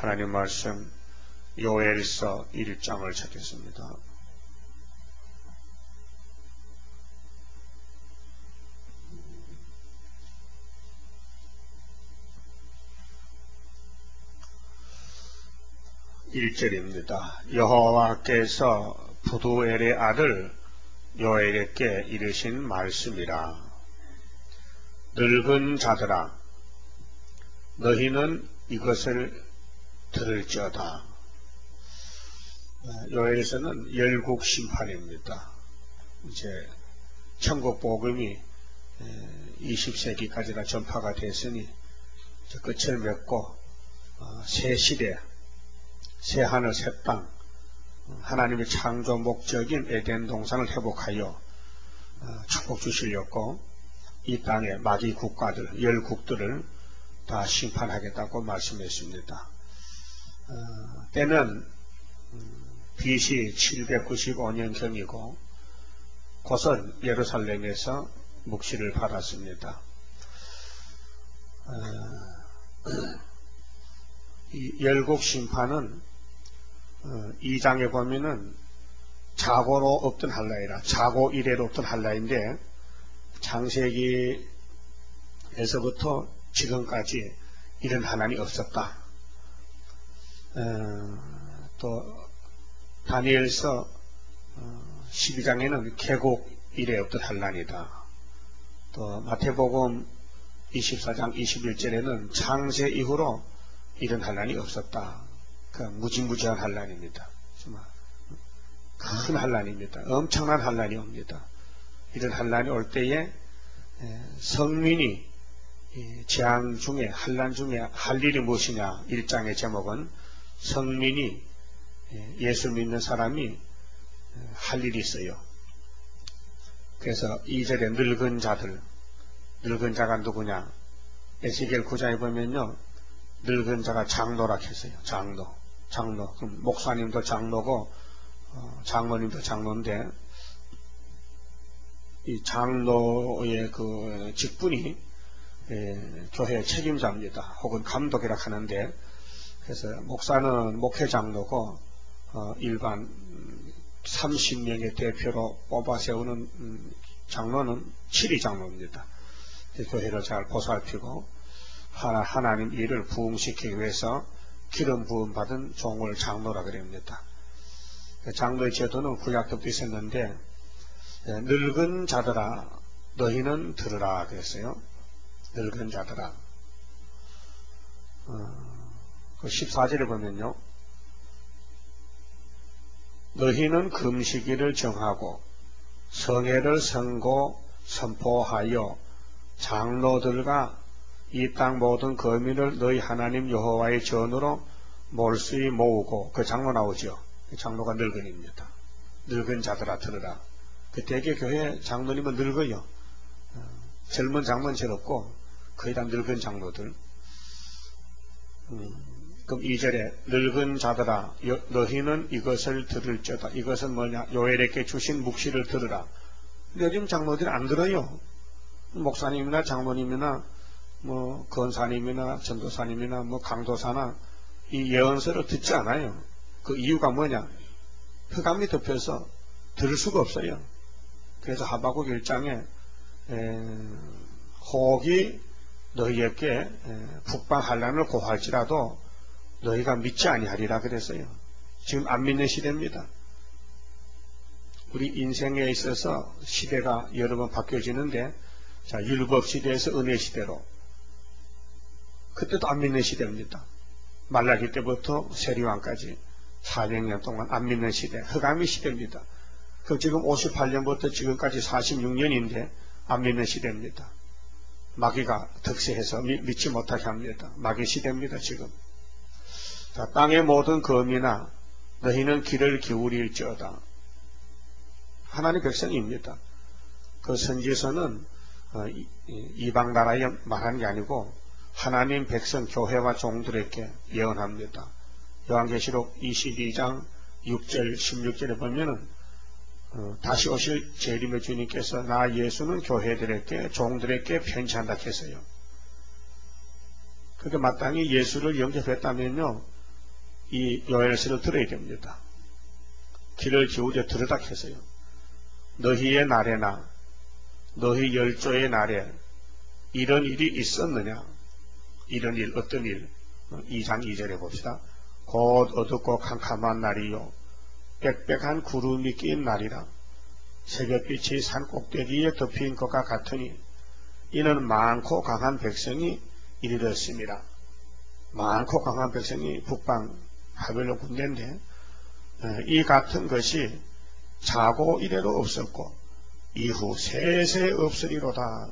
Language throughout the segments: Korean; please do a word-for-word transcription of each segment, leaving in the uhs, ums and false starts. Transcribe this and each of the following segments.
하나님 말씀 요엘서 일 장을 찾겠습니다. 일 절입니다. 여호와께서 부두엘의 아들 요엘에게 이르신 말씀이라. 늙은 자들아, 너희는 이것을 들을지어다. 요엘에서는 열국 심판입니다. 이제 천국 복음이 이십 세기까지나 전파가 됐으니 끝을 맺고 새 시대, 새 하늘 새 땅, 하나님의 창조 목적인 에덴 동산을 회복하여 축복 주시려고 이 땅의 마귀 국가들, 열국들을 다 심판하겠다고 말씀했습니다. 어, 때는 비씨 칠백구십오 년경이고 곧은 예루살렘에서 묵시를 받았습니다. 어, 이 열국 심판은 어, 이 장에 보면은 자고로 없던 한라이라, 자고 이래로 없던 한라인데 창세기에서부터 지금까지 이런 하나님이 없었다. 어, 또 다니엘서 어, 십이 장에는 개국 이래 없던 한란이다. 또 마태복음 이십사 장 이십일 절에는 창세 이후로 이런 한란이 없었다. 그 무지무지한 한란입니다. 정말 큰 한란입니다. 엄청난 한란이 옵니다. 이런 한란이 올 때에 성민이 재앙 중에, 한란 중에 할 일이 무엇이냐. 일 장의 제목은 성민이, 예수 믿는 사람이 할 일이 있어요. 그래서 이 절에 늙은 자들, 늙은 자가 누구냐. 에스겔 구 장에 보면요, 늙은 자가 장로라 했어요. 장로, 장로. 그럼 목사님도 장로고 어, 장로님도 장로인데 이 장로의 그 직분이 예, 교회 책임자입니다. 혹은 감독이라 하는데, 그래서 목사는 목회장로고 어, 일반 삼십 명의 대표로 뽑아 세우는 음, 장로는 칠 위 장로입니다. 교회를 잘 보살피고 하나, 하나님 일을 부흥시키기 위해서 기름 부음 받은 종을 장로라 그럽니다. 장로의 제도는 구약 때부터 있었는데, 늙은 자들아 너희는 들으라 그랬어요. 늙은 자들아. 어, 그 십사 절에 보면요, 너희는 금식일을 정하고 성회를 선고 선포하여 장로들과 이 땅 모든 거민을 너희 하나님 여호와의 전으로 몰수히 모으고, 그 장로 나오죠. 그 장로가 늙은입니다. 늙은 자들아 들으라. 그 대개 교회 장로님은 늙어요. 어, 젊은 장로는 잘 없고 거의 다 늙은 장로들. 음, 그럼 이 절에 늙은 자들아 여, 너희는 이것을 들을지어다. 이것은 뭐냐? 요엘에게 주신 묵시를 들으라. 근데 요즘 장로들이 안 들어요. 목사님이나 장로님이나 뭐 권사님이나 전도사님이나 뭐 강도사나 이 예언서를 듣지 않아요. 그 이유가 뭐냐? 흑암이 덮여서 들을 수가 없어요. 그래서 하박국 일 장에 혹이 너희에게 에, 북방 환란을 고할지라도 너희가 믿지 아니하리라 그랬어요. 지금 안 믿는 시대입니다. 우리 인생에 있어서 시대가 여러 번 바뀌어지는데, 자, 율법 시대에서 은혜 시대로, 그때도 안 믿는 시대입니다. 말라기 때부터 세리왕까지 사백 년 동안 안 믿는 시대, 흑암의 시대입니다. 그럼 지금 오십팔 년부터 지금까지 사십육 년인데 안 믿는 시대입니다. 마귀가 득세해서 미, 믿지 못하게 합니다. 마귀 시대입니다. 지금. 자, 땅의 모든 거민아 너희는 귀를 기울일지어다. 하나님 백성입니다. 그 선지서는 어, 이, 이방 나라에 말하는 게 아니고 하나님 백성 교회와 종들에게 예언합니다. 요한계시록 이십이 장 육 절 십육 절에 보면은 어, 다시 오실 재림의 주님께서 나 예수는 교회들에게 종들에게 편지한다 했어요. 그게 마땅히 예수를 영접했다면요, 이 요엘서를 들어야 됩니다. 귀를 기울여 들으라 해서요. 너희의 날에나 너희 열조의 날에 이런 일이 있었느냐? 이런 일, 어떤 일? 이 장 이 절에 봅시다. 곧 어둡고 캄캄한 날이요 빽빽한 구름이 낀 날이라 새벽빛이 산 꼭대기에 덮인 것과 같으니 이는 많고 강한 백성이 이르렀습니다. 많고 강한 백성이 북방 바벨론 군대인데 이 같은 것이 자고 이래로 없었고 이후 세세 없으리로다.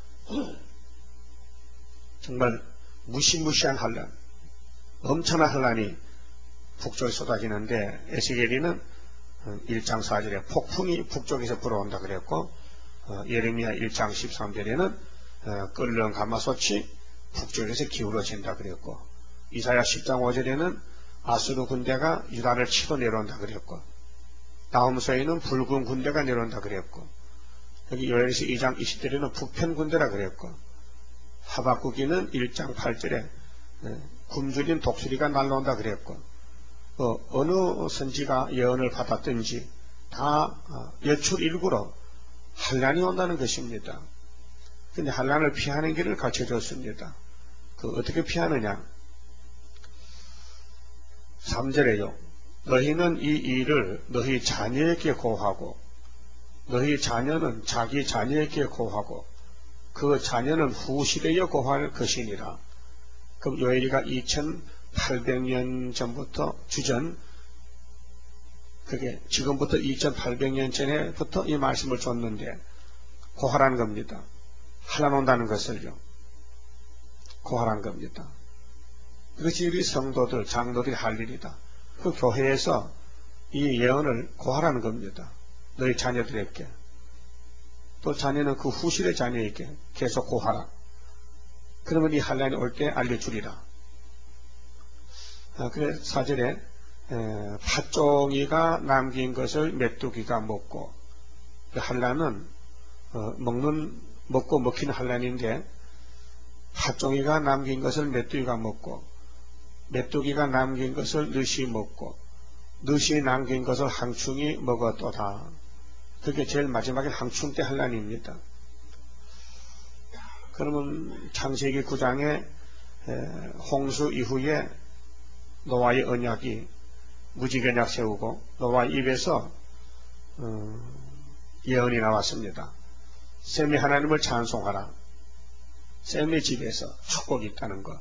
정말 무시무시한 환란, 엄청난 환란이 북쪽에 쏟아지는데 에스겔이는 일 장 사 절에 폭풍이 북쪽에서 불어온다 그랬고 예레미야 일 장 십삼 절에는 끓는 가마솥이 북쪽에서 기울어진다 그랬고 이사야 십 장 오 절에는 아수르 군대가 유다를 치러 내려온다 그랬고 다음서에는 붉은 군대가 내려온다 그랬고 여기 요엘서 이 장 이십 절에는 북편 군대라 그랬고 하박국기는 일 장 팔 절에 굶주린 독수리가 날라온다 그랬고 어, 어느 선지가 예언을 받았든지 다 여출일구로 환란이 온다는 것입니다. 근데 환란을 피하는 길을 가르쳐줬습니다. 그 어떻게 피하느냐? 삼 절에요. 너희는 이 일을 너희 자녀에게 고하고 너희 자녀는 자기 자녀에게 고하고 그 자녀는 후시대에 고할 것이니라. 그럼 요엘이가 이천팔백 년 전부터 주전 그게 지금부터 이천팔백 년 전에부터 이 말씀을 줬는데 고하라는 겁니다. 환란 온다는 것을요. 고하라는 겁니다. 그것이 우리 성도들, 장로들이 할 일이다. 그 교회에서 이 예언을 고하라는 겁니다. 너희 자녀들에게. 또 자녀는 그 후실의 자녀에게 계속 고하라. 그러면 이 환란이 올 때 알려주리라. 아, 그래 사 절에 에, 팥종이가 남긴 것을 메뚜기가 먹고 그 환란은 어, 먹는 먹고 먹히는 환란인데 팥종이가 남긴 것을 메뚜기가 먹고 메뚜기가 남긴 것을 느시 먹고 느시 남긴 것을 항충이 먹었도다. 그게 제일 마지막에 항충 때 환란입니다. 그러면 창세기 구 장에 홍수 이후에 노아의 언약이 무지개냐 세우고 노아 입에서 어, 예언이 나왔습니다. 셈이 하나님을 찬송하라. 셈의 집에서 축복이 있다는 것.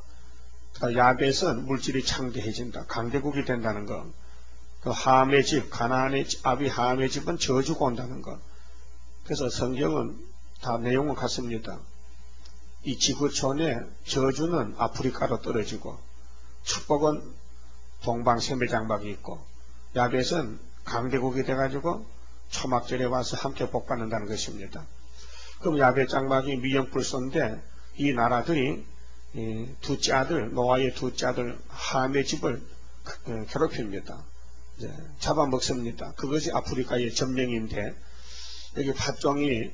야벳은 물질이 창대해진다. 강대국이 된다는 것. 그 함의 집, 가나안의 아비 함의 집은 저주가 온다는 것. 그래서 성경은 다 내용은 같습니다. 이 지구촌의 저주는 아프리카로 떨어지고 축복은 동방 세계장막이 있고 야벳은 강대국이 돼가지고 초막절에 와서 함께 복받는다는 것입니다. 그럼 야벳 장막이 미영불소인데 이 나라들이 이 둘째 아들 노아의 둘째 아들 함의 집을 괴롭힙니다. 잡아먹습니다. 그것이 아프리카의 전명인데 여기 팥종이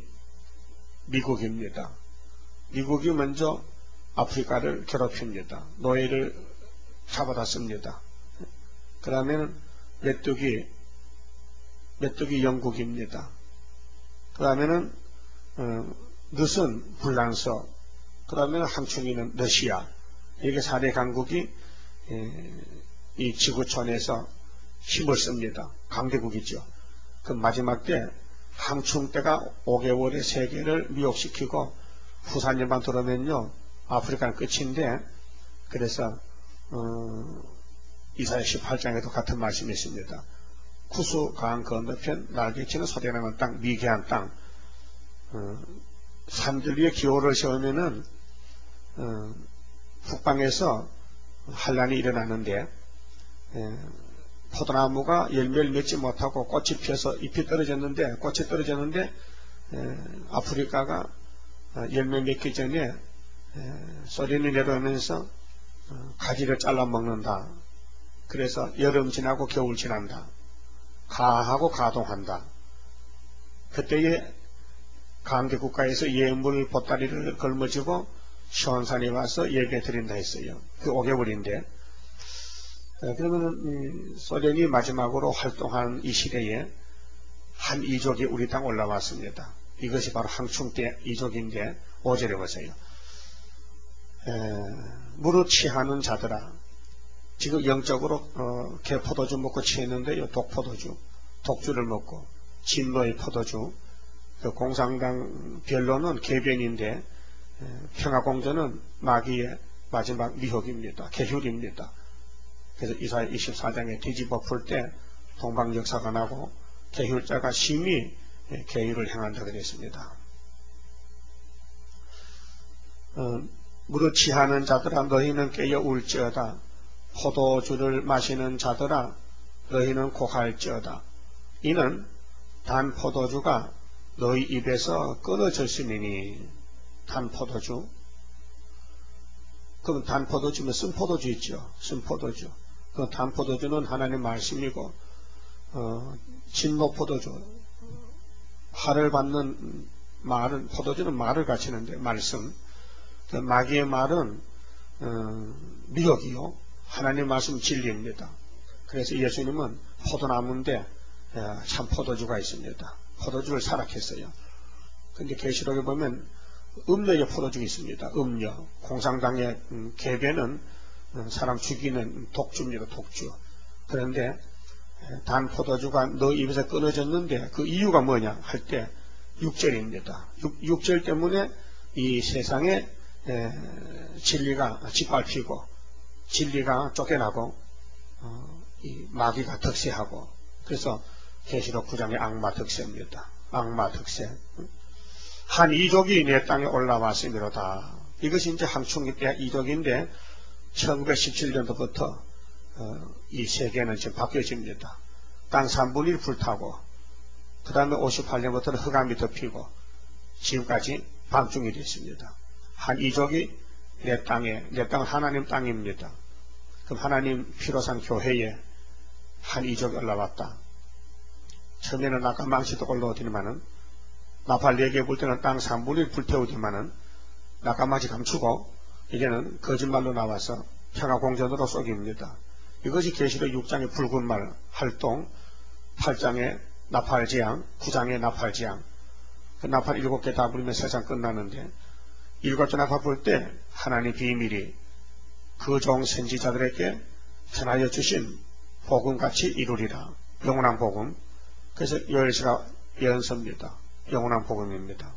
미국입니다. 미국이 먼저 아프리카를 괴롭힙니다. 노예를 잡아다 씁니다. 그 다음에는 메뚜기, 메뚜기 영국입니다. 그 다음에는 어, 넛은 불란서, 그 다음에는 항충이는 러시아. 이게 사 대 강국이 에, 이 지구촌에서 힘을 씁니다. 강대국이죠. 그 마지막 때 항충 때가 오 개월의 세계를 미혹시키고 후산일만 들어오면요 아프리카는 끝인데 그래서 어, 이사야 십팔 장에도 같은 말씀이 있습니다. 쿠수 강 건너편 날개치는 소대나는 땅 미개한 땅 어, 산들 위에 기호를 세우면은 어, 북방에서 환란이 일어나는데 에, 포도나무가 열매를 맺지 못하고 꽃이 피어서 잎이 떨어졌는데 꽃이 떨어졌는데 에, 아프리카가 열매 맺기 전에 에, 소리를 내려오면서 어, 가지를 잘라 먹는다. 그래서 여름 지나고 겨울 지난다. 가하고 가동한다. 그때에 강대국가에서 예물 보따리를 걸머쥐고 시온산에 와서 예배 드린다 했어요. 그 오 개월인데 그러면 소련이 마지막으로 활동한 이 시대에 한 이족이 우리 땅 올라왔습니다. 이것이 바로 항충 때 이족인데 오 절에 보세요. 무릇 취하는 자들아, 지금 영적으로 어, 개 포도주 먹고 취했는데요. 독포도주, 독주를 먹고 진노의 포도주. 그 공산당 변론은 개변인데 평화공전은 마귀의 마지막 미혹입니다. 계율입니다. 그래서 이사야 이십사 장에 뒤집어 풀 때 동방 역사가 나고 계율자가 심히 계율을 행한다 그랬습니다. 어, 무릇 취하는 자들아 너희는 깨어 울지어다. 포도주를 마시는 자들아 너희는 고할지어다. 이는 단 포도주가 너희 입에서 끊어졌으니. 단 포도주. 그럼 단 포도주면 쓴 포도주 있죠. 쓴 포도주. 그 단 포도주는 하나님 말씀이고 어, 진노 포도주. 화를 받는 말은, 포도주는 말을 갖추는데 말씀. 그 마귀의 말은 어, 미혹이요. 하나님 말씀 진리입니다. 그래서 예수님은 포도나무인데 참 포도주가 있습니다. 포도주를 사락했어요. 근데 계시록에 보면 음료의 포도주가 있습니다. 음료. 공산당의 음, 개변은 음, 사람 죽이는 독주입니다. 독주. 그런데 단 포도주가 너 입에서 끊어졌는데 그 이유가 뭐냐 할 때 육 절입니다. 육 절 때문에 이 세상에 에, 진리가 짓밟히고 진리가 쫓겨나고 어, 이 마귀가 득세하고. 그래서 계시록 구 장의 악마 득세입니다. 악마 득세. 한 이족이 내 땅에 올라왔으므로다. 이것이 이제 항충기 때 이족인데 천구백십칠 년도부터 어, 이 세계는 지금 바뀌어집니다. 땅 삼분의 일 불타고 그 다음에 오십팔 년부터는 흑암이 덮이고 지금까지 밤중이 됐습니다. 한 이족이 내 땅에, 내 땅은 하나님 땅입니다. 그럼 하나님 피로 산 교회에 한 이족이 올라왔다. 처음에는 아까 망치도 올라오더니만은 나팔 네 개 불 때는 땅 삼분의 일 불태우지만은 낙가망치 감추고 이제는 거짓말로 나와서 평화공전으로 쏘깁니다. 이것이 계시록 육 장의 붉은 말 활동, 팔 장의 나팔재앙, 구 장의 나팔재앙. 그 나팔 일곱 개 다 부리면 세상 끝나는데 일곱 개 나팔 불 때 하나님 비밀이 그 종 선지자들에게 전하여 주신 복음같이 이루리라. 영원한 복음. 그래서 열시가 연서입니다. 영원한 복음입니다.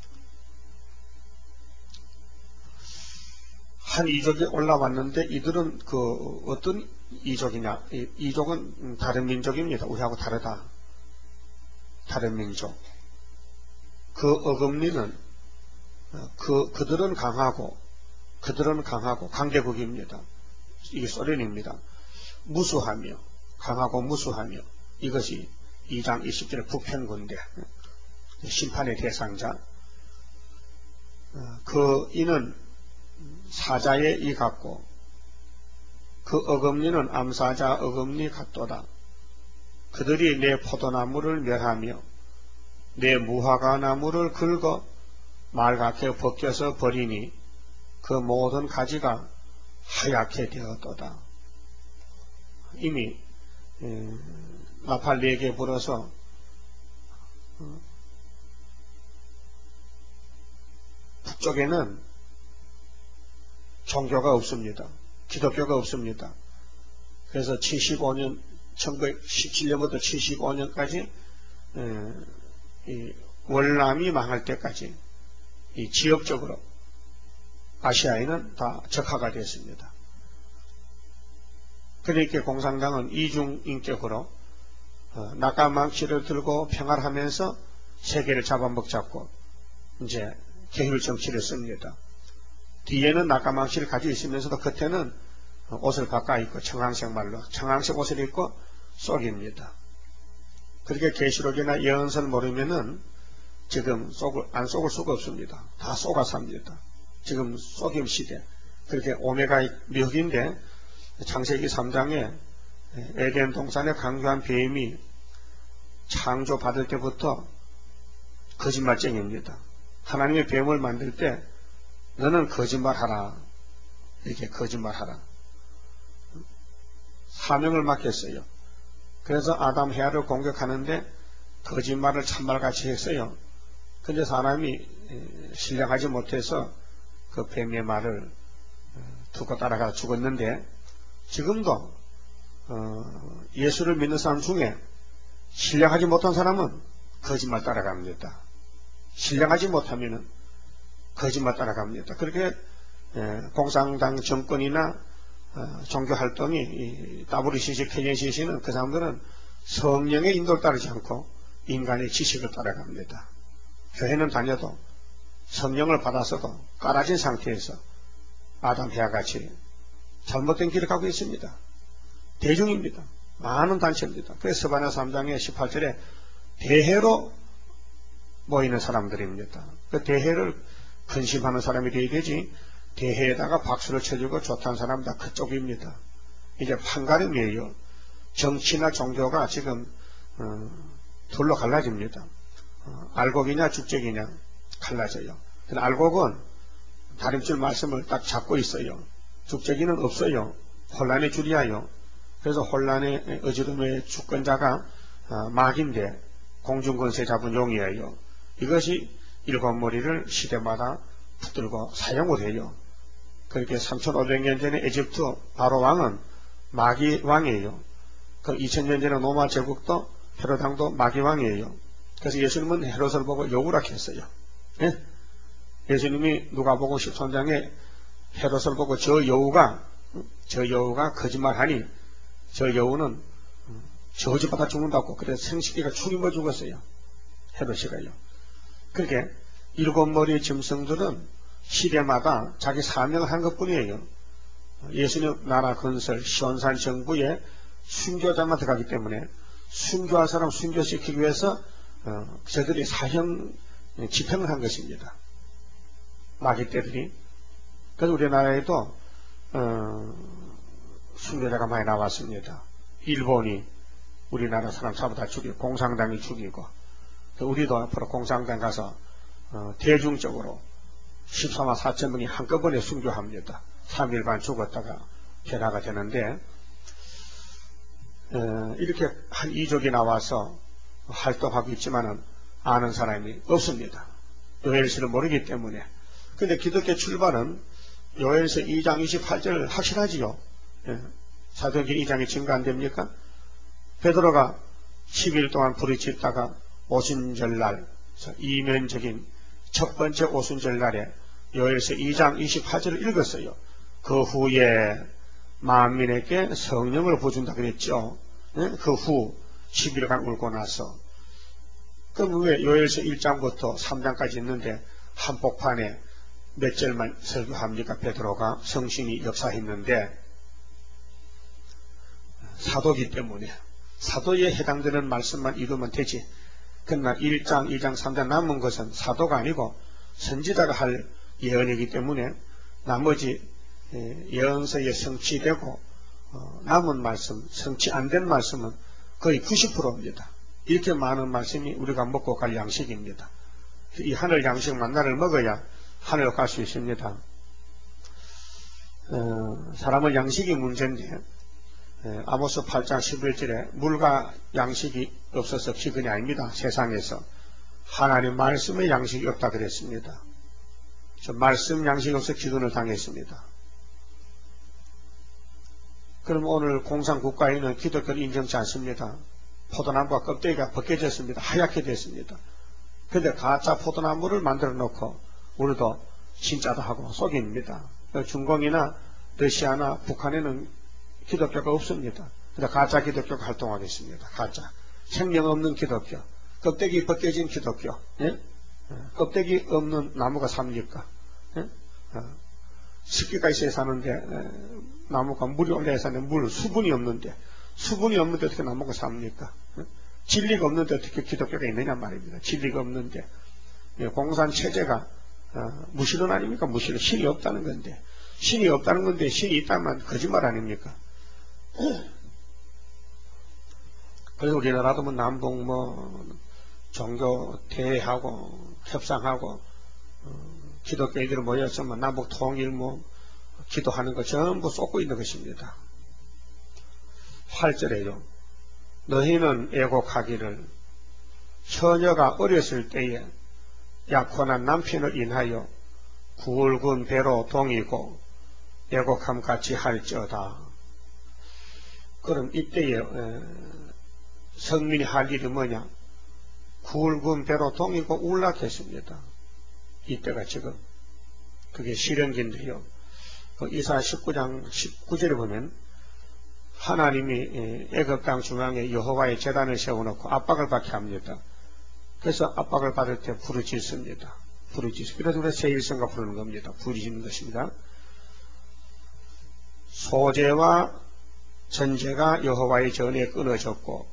한 이족이 올라왔는데 이들은 그 어떤 이족이냐? 이 이족은 다른 민족입니다. 우리하고 다르다. 다른 민족. 그 어금니는 그 그들은 강하고 그들은 강하고 강대국입니다. 이게 소련입니다. 무수하며 강하고 무수하며 이것이 이 장 이십 절의 북편군대 심판의 대상자. 그 이는 사자의 이 같고 그 어금니는 암사자 어금니 같도다. 그들이 내 포도나무를 멸하며 내 무화과나무를 긁어 말갛게 벗겨서 버리니 그 모든 가지가 하얗게 되었도다. 이미 나팔 네 개 불어서 북쪽에는 종교가 없습니다. 기독교가 없습니다. 그래서 칠십오 년, 천구백십칠 년부터 칠십오 년까지 이 월남이 망할 때까지 이 지역적으로 아시아에는 다 적화가 되었습니다. 그러니까 공산당은 이중인격으로 어, 낙가망치를 들고 평화를 하면서 세계를 잡아먹잡고 이제 계율 정치를 씁니다. 뒤에는 낙가망치를 가지고 있으면서도 겉에는 옷을 바꿔 입고 청황색 말로 청황색 옷을 입고 쏘깁니다. 그렇게 계시록이나 예언서를 모르면은 지금 쏘글, 안 쏘글 수가 없습니다. 다 쏘가 삽니다. 지금 쏘김 시대. 그렇게 오메가 미혹인데 창세기 삼 장에 에덴 동산에 강교한 뱀이 창조받을 때부터 거짓말쟁이입니다. 하나님의 뱀을 만들 때 너는 거짓말하라. 이렇게 거짓말하라. 사명을 맡겼어요. 그래서 아담 헤아를 공격하는데 거짓말을 참말같이 했어요. 근데 사람이 신뢰하지 못해서 그 뱀의 말을 두고 따라가 죽었는데, 지금도 예수를 믿는 사람 중에 신뢰하지 못한 사람은 거짓말 따라갑니다. 신뢰하지 못하면 거짓말 따라갑니다. 그렇게 공산당 정권이나 종교활동이 더블유씨씨, 케이엔씨씨는 그 사람들은 성령의 인도를 따르지 않고 인간의 지식을 따라갑니다. 교회는 다녀도 성령을 받아서도 깔아진 상태에서 아담 헤아 같이 잘못된 길을 가고 있습니다. 대중입니다. 많은 단체입니다. 그래서 스바냐 삼 장의 십팔 절에 대회로 모이는 사람들입니다. 그 대회를 근심하는 사람이 되어야 되지, 대회에다가 박수를 쳐주고 좋다는 사람 다 그쪽입니다. 이제 판가름이에요. 정치나 종교가 지금 어, 둘로 갈라집니다. 어, 알곡이냐 죽적이냐 갈라져요. 알곡은 다림줄 말씀을 딱 잡고 있어요. 죽적이는 없어요. 혼란의 줄이야요. 그래서 혼란의 어지름의 주권자가 어, 마귀인데 공중권세 잡은 용이에요. 이것이 일곱 머리를 시대마다 붙들고 사용을 해요. 그렇게 삼천오백 년 전에 에집트 바로 왕은 마귀 왕이에요. 그 이천 년 전에 로마 제국도 헤롯 왕도 마귀 왕이에요. 그래서 예수님은 헤롯을 보고 여우라 했어요. 예? 예수님이 누가복음 십삼 장에 헤롯을 보고 저 여우가 저 여우가 거짓말하니 저 여우는 저주받아 죽는다고, 그래서 생식기가 죽임을 죽었어요. 헤롯이가요. 그렇게 일곱 머리의 짐승들은 시대마다 자기 사명을 한 것뿐이에요. 예수님 나라 건설, 시온산 정부에 순교자만 들어가기 때문에 순교할 사람 순교시키기 위해서 어, 저들이 사형 집행을 한 것입니다. 마귀 떼들이. 그래서 우리나라에도 어, 순교자가 많이 나왔습니다. 일본이 우리나라 사람 잡아다 죽이고 공산당이 죽이고, 우리도 앞으로 공산당 가서 어, 대중적으로 십사만 사천 명이 한꺼번에 순교합니다. 삼 일 반 죽었다가 변화가 되는데, 어, 이렇게 한 이족이 나와서 활동하고 있지만은 아는 사람이 없습니다. 요엘서를 모르기 때문에. 근데 기독교 출발은 요엘서 이 장 이십팔 절 확실하지요. 예. 사도행전 이 장이 증거 안 됩니까? 베드로가 십 일 동안 부르짖다가 오순절날, 이면적인 첫 번째 오순절날에 요엘서 이 장 이십팔 절을 읽었어요. 그 후에 만민에게 성령을 부어준다 그랬죠. 네? 그 후 십 일간 울고 나서. 그럼 왜 요엘서 일 장부터 삼 장까지 있는데 한복판에 몇 절만 설교합니까? 베드로가 성신이 역사했는데, 사도기 때문에 사도에 해당되는 말씀만 읽으면 되지. 그러나 일 장, 이 장, 삼 장 남은 것은 사도가 아니고 선지자가 할 예언이기 때문에 나머지 예언서에 성취되고 남은 말씀, 성취 안 된 말씀은 거의 구십 퍼센트입니다. 이렇게 많은 말씀이 우리가 먹고 갈 양식입니다. 이 하늘 양식 만나를 먹어야 하늘로 갈 수 있습니다. 어, 사람은 양식이 문제인데, 아모스 팔 장 십일 절에 물과 양식이 없어서 기근이 아닙니다. 세상에서 하나님 말씀의 양식이 없다 그랬습니다. 저 말씀 양식이 없어 기근을 당했습니다. 그럼 오늘 공산국가에는 기독교를 인정치 않습니다. 포도나무가 껍데기가 벗겨졌습니다. 하얗게 됐습니다. 그런데 가짜 포도나무를 만들어 놓고 우리도 진짜다 하고 속입니다. 중공이나 러시아나 북한에는 기독교가 없습니다. 그래서 가짜 기독교가 활동하겠습니다. 가짜. 생명 없는 기독교. 껍데기 벗겨진 기독교. 예? 껍데기 없는 나무가 삽니까? 예? 습기가 있어야 사는데, 에, 나무가 물이 올라야 사는데, 물, 수분이 없는데, 수분이 없는데 어떻게 나무가 삽니까? 예? 진리가 없는데 어떻게 기독교가 있느냐 말입니다. 진리가 없는데. 예, 공산체제가 어, 무신론 아닙니까? 무신론. 신이 없다는 건데. 신이 없다는 건데 신이 있다면 거짓말 아닙니까? 그래서 우리나라도 뭐 남북 뭐 종교 대회하고 협상하고 어, 기독교인들이 모여서 뭐 남북 통일 뭐 기도하는 거 전부 쏟고 있는 것입니다. 팔 절에요. 너희는 애곡하기를 처녀가 어렸을 때에 약혼한 남편을 인하여 굵은 배로 동이고 애곡함 같이 할지어다. 그럼 이때에 성민이 할 일이 뭐냐? 굵은 배로 동이고 울락했습니다. 이때가 지금 그게 실현기인데요. 이사 십구 장 십구 절에 보면 하나님이 애굽 땅 중앙에 여호와의 제단을 세워놓고 압박을 받게 합니다. 그래서 압박을 받을 때 부르짖습니다. 부르짖습니다. 그래서 우리가 세일성가 부르는 겁니다. 부르짖는 것입니다. 소제와 전제가 여호와의 전에 끊어졌고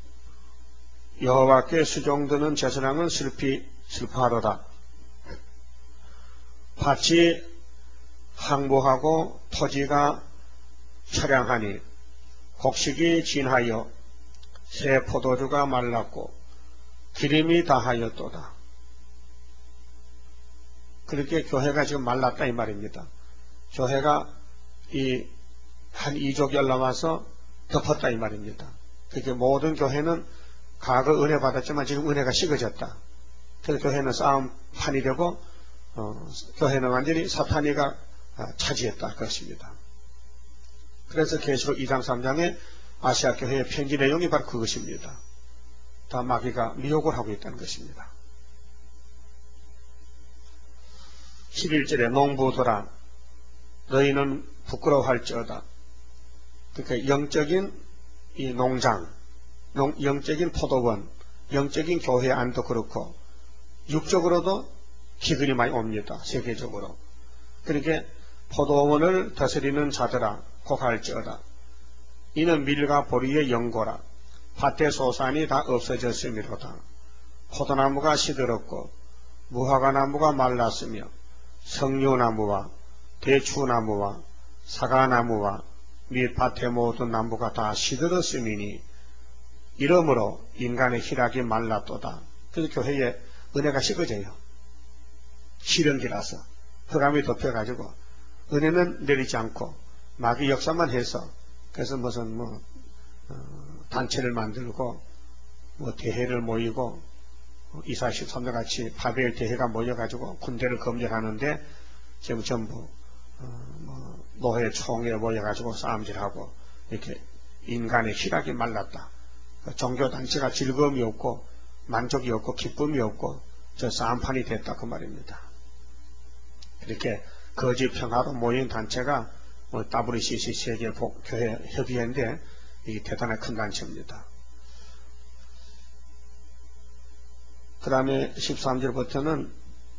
여호와께 수종드는 제사장은 슬피 슬퍼하도다. 밭이 항복하고 토지가 처량하니 곡식이 진하여 새 포도주가 말랐고 기름이 다하였도다. 그렇게 교회가 지금 말랐다 이 말입니다. 교회가 이 한 이족열 남아서 덮었다 이 말입니다. 그렇게 모든 교회는 과거 은혜 받았지만 지금 은혜가 식어졌다. 그래서 교회는 싸움판이 되고 어, 교회는 완전히 사탄이가 차지했다 그것입니다. 그래서 계시록 이 장 삼 장에 아시아 교회의 편지 내용이 바로 그것입니다. 다 마귀가 미혹을 하고 있다는 것입니다. 십일 절에 농부들아 너희는 부끄러워할지어다. 그러니까 영적인 이 농장, 농, 영적인 포도원, 영적인 교회 안도 그렇고 육적으로도 기근이 많이 옵니다. 세계적으로. 그러니까 포도원을 다스리는 자들아 곡할지어다. 이는 밀과 보리의 영고라. 밭의 소산이 다 없어졌음이로다. 포도나무가 시들었고 무화과나무가 말랐으며 석류나무와 대추나무와 사과나무와 및 밭의 모든 나무가 다 시들었음이니 이러므로 인간의 희락이 말랐도다. 그래서 교회에 은혜가 식어져요. 실현기라서 흑암이 덮여가지고 은혜는 내리지 않고 마귀 역사만 해서 그래서 무슨 뭐 어, 단체를 만들고 뭐 대회를 모이고 이사 십삼 년 같이 바벨 대회가 모여가지고 군대를 검열하는데 지금 전부 어, 뭐 노회 총회에 모여가지고 싸움질하고 이렇게 인간의 희락이 말랐다. 종교단체가 즐거움이 없고 만족이 없고 기쁨이 없고 저 싸움판이 됐다 그 말입니다. 이렇게 거짓 평화로 모인 단체가 뭐 더블유씨씨 세계교회 협의회인데 이게 대단히 큰 단체입니다. 그 다음에 십삼 절부터는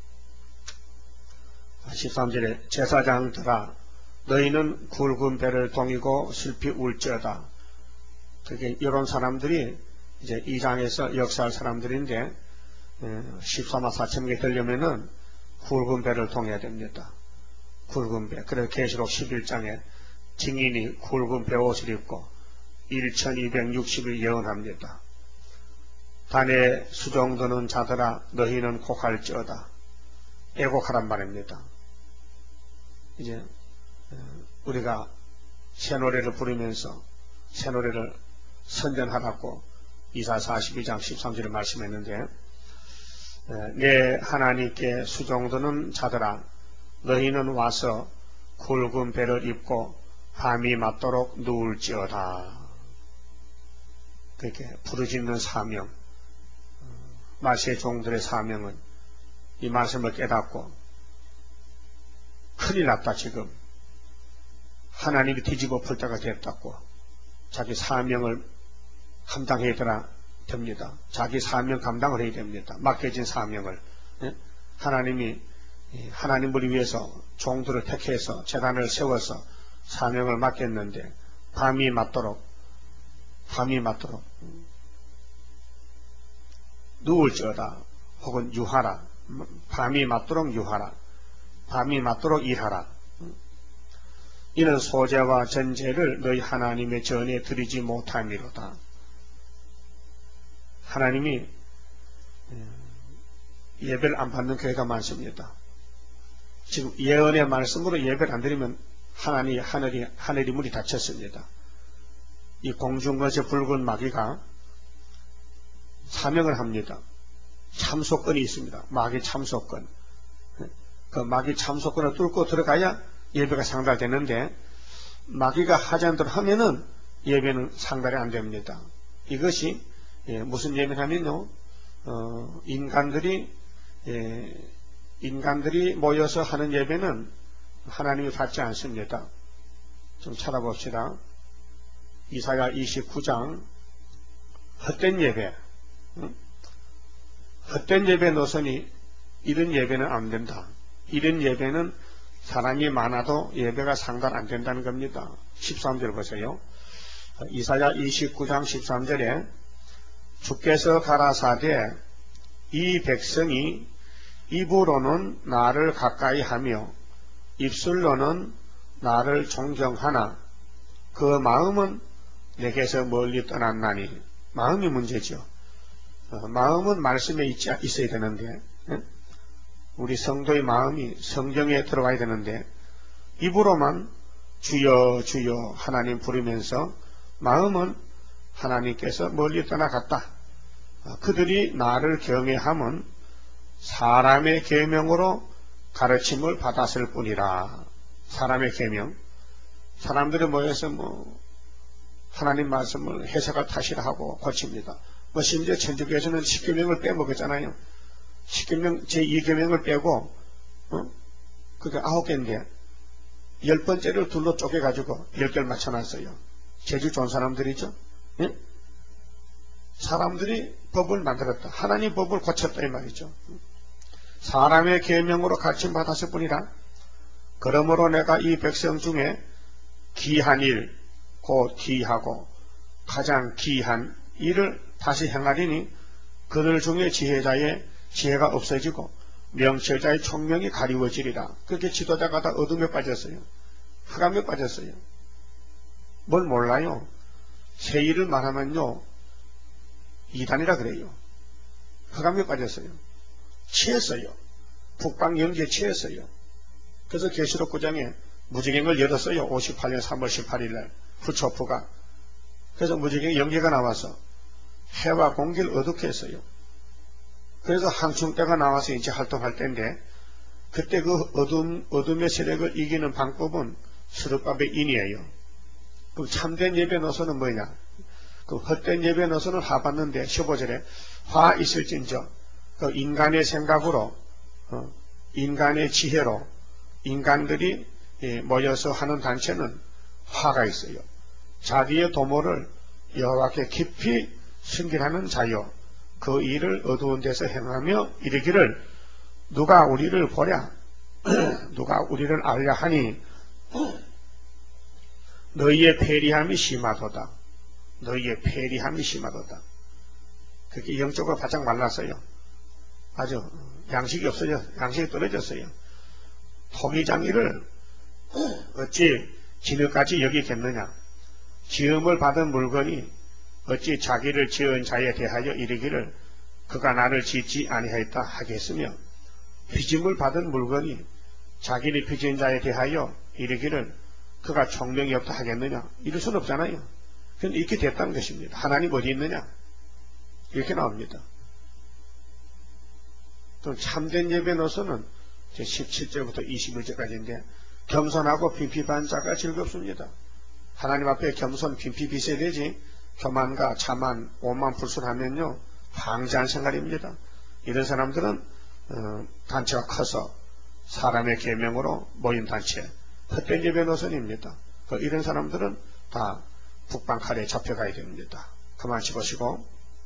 십삼 절에 제사장들아 너희는 굵은 배를 동이고 슬피 울지어다. 그게 이런 사람들이 이제 이 장에서 역사할 사람들인데 십삼만 사천 개 되려면은 굵은 배를 동해야 됩니다. 굵은 배. 그래서 계시록 십일 장에 증인이 굵은 배옷을 입고 천이백육십 일 예언합니다. 단에 수종드는 자들아 너희는 곡할지어다. 애곡하란 말입니다. 이제 우리가 새 노래를 부르면서 새 노래를 선전하라고 이사 사십이 장 십삼 절에 말씀했는데 내 하나님께 수종드는 자들아 너희는 와서 굵은 배를 입고 밤이 맞도록 누울지어다. 그렇게 부르짖는 사명, 마시의 종들의 사명은 이 말씀을 깨닫고 큰일 났다 지금 하나님이 뒤집어 풀 때가 됐다고 자기 사명을 감당해야 됩니다. 자기 사명 감당을 해야 됩니다. 맡겨진 사명을 예? 하나님이 하나님을 위해서 종들을 택해서 제단을 세워서 사명을 맡겼는데 밤이 맞도록 밤이 맞도록 누울지어다 혹은 유하라. 밤이 맞도록 유하라. 밤이 맞도록 일하라. 이는 소제와 전제를 너희 하나님의 전에 드리지 못함이로다. 하나님이 예배를 안 받는 교회가 많습니다. 지금 예언의 말씀으로 예배를 안 드리면 하나님 하늘이 하늘이 문이 닫혔습니다. 이 공중것의 붉은 마귀가 사명을 합니다. 참소권이 있습니다. 마귀 참소권. 그 마귀 참소권을 뚫고 들어가야 예배가 상달되는데 마귀가 하지 않도록 하면은 예배는 상달이 안 됩니다. 이것이 예, 무슨 예배냐면요, 어, 인간들이 예, 인간들이 모여서 하는 예배는 하나님이 받지 않습니다. 좀 찾아봅시다. 이사야 이십구 장 헛된 예배, 응? 헛된 예배 노선이 이런 예배는 안 된다. 이런 예배는 사람이 많아도 예배가 상달 안 된다는 겁니다. 십삼 절 보세요. 이사야 이십구 장 십삼 절에 주께서 가라사대 이 백성이 입으로는 나를 가까이 하며 입술로는 나를 존경하나 그 마음은 내게서 멀리 떠났나니. 마음이 문제죠. 어, 마음은 말씀에 있지, 있어야 되는데 예? 우리 성도의 마음이 성경에 들어가야 되는데 입으로만 주여 주여 하나님 부르면서 마음은 하나님께서 멀리 떠나갔다. 어, 그들이 나를 경외하면 사람의 계명으로 가르침을 받았을 뿐이라. 사람의 계명. 사람들이 모여서 뭐 하나님 말씀을 해석을 탓이라 하고 고칩니다. 뭐 심지어 천주교에서는 십계명을 빼먹었잖아요. 십계명 제이 계명을 빼고 어? 그게 아홉 개인데 열 번째를 둘로 쪼개가지고 열 개를 맞춰놨어요. 제주 좋은 사람들이죠. 예? 사람들이 법을 만들었다. 하나님 법을 고쳤다 이 말이죠. 사람의 계명으로 가르침 받았을 뿐이라. 그러므로 내가 이 백성 중에 귀한 일, 곧 귀하고 가장 귀한 일을 다시 행하리니 그들 중에 지혜자의 지혜가 없어지고 명철자의 총명이 가리워지리라. 그렇게 지도자가 다 어둠에 빠졌어요. 흑암에 빠졌어요. 뭘 몰라요. 새 일을 말하면요 이단이라 그래요. 흑암에 빠졌어요. 취했어요. 북방 영지에 취했어요. 그래서 계시록 구 장에 무지개를 열었어요. 오십팔 년 삼월 십팔일 날 후초프가. 그래서 무지개 영계가 나와서 해와 공기를 어둡게 했어요. 그래서 한충때가 나와서 이제 활동할 때인데 그때 그 어둠, 어둠의 세력을 이기는 방법은 스룹바벨 인이에요. 그 참된 예배 노선은 뭐냐? 그 헛된 예배 노선은 하봤는데 십오 절에 화 있을진저 그 인간의 생각으로 어, 인간의 지혜로 인간들이 예, 모여서 하는 단체는 화가 있어요. 자기의 도모를 여호와께 깊이 승진하는 자요. 그 일을 어두운 데서 행하며 이르기를 누가 우리를 보랴 누가 우리를 알랴 하니 너희의 패리함이 심하도다. 너희의 패리함이 심하도다. 그렇게 영적으로 바짝 말랐어요. 아주 양식이 없어져 양식이 떨어졌어요. 토기장이를 어찌 진흙까지 여기겠느냐. 지음을 받은 물건이 어찌 자기를 지은 자에 대하여 이르기를 그가 나를 짓지 아니하였다 하겠으며 빚음을 받은 물건이 자기를 빚은 자에 대하여 이르기를 그가 총명이 없다 하겠느냐. 이럴 수는 없잖아요. 그런데 이렇게 됐다는 것입니다. 하나님 어디 있느냐 이렇게 나옵니다. 또 참된 예배 노선은 십칠 절부터 이십일 절까지인데 겸손하고 빈핍한 자가 즐겁습니다. 하나님 앞에 겸손 빈핍이 있어야 되지 교만과 자만 오만 불순하면요 방자한 생활입니다. 이런 사람들은 어, 단체가 커서 사람의 계명으로 모인 단체 헛된 예배 노선입니다. 그 이런 사람들은 다 북방 칼에 잡혀가야 됩니다. 그만치 보시고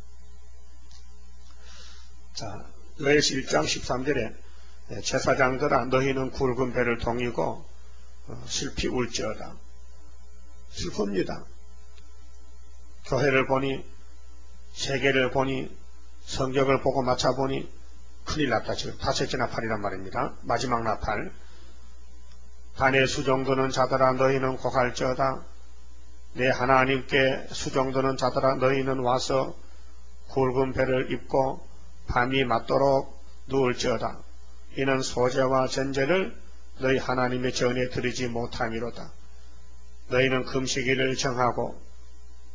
자 레위기 일 장 십삼 절에 제사장들아 너희는 굵은 배를 동이고 어, 슬피 울지어다. 슬픕니다. 교회를 보니 세계를 보니 성경을 보고 맞춰보니 큰일 났다. 지금 다섯째 나팔이란 말입니다. 마지막 나팔. 단에 수종드는 자들아 너희는 고갈지어다. 내 하나님께 수종드는 자들아 너희는 와서 굵은 배를 입고 밤이 맞도록 누울지어다. 이는 소제와 전제를 너희 하나님의 전에 드리지 못함이로다. 너희는 금식일을 정하고